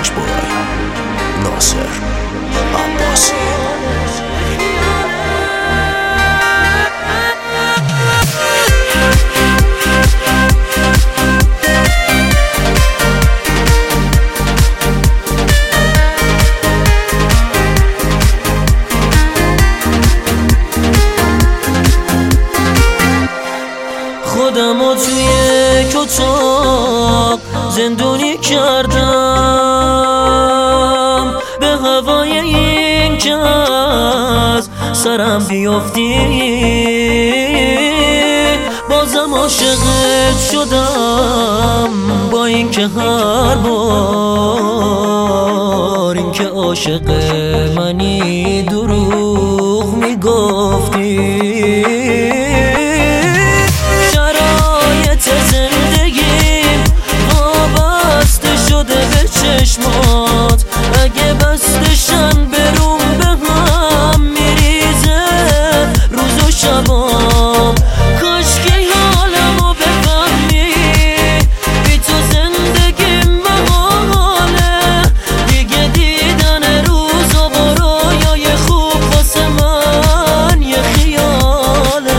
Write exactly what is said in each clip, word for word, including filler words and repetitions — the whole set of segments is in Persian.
Mix by ناصر عباسی. خودمو توی اتاق زندونی کردم، به هوای این که از سرم بیافتی. بازم عاشقت شدم، با این که هر بار این که عاشق منی دروغ میگفتی. چشمات اگه بستشن بروم به هم میریزه روز و شبام. کاش که حالمو بفهمی، بی تو زندگیم محاله. دیگه دیدن روز و برایای خوب واسه من یه خیاله.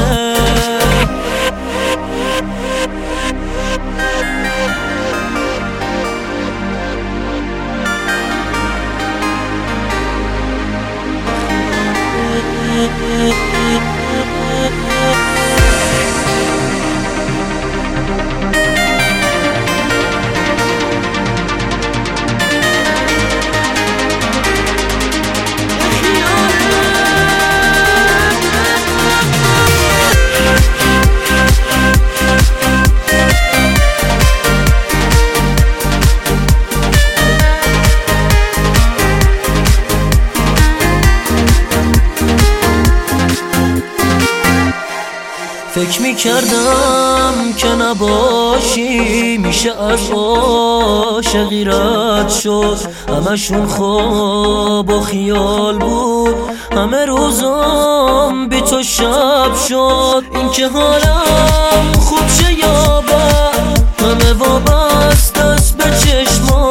فکر میکردم که نباشی میشه از عاشقی رد شد. همشون خواب و خیال بود، همه روزم بی تو شب شد. این که حالم خوب شه یا بد، همه وابسته است به چشمات.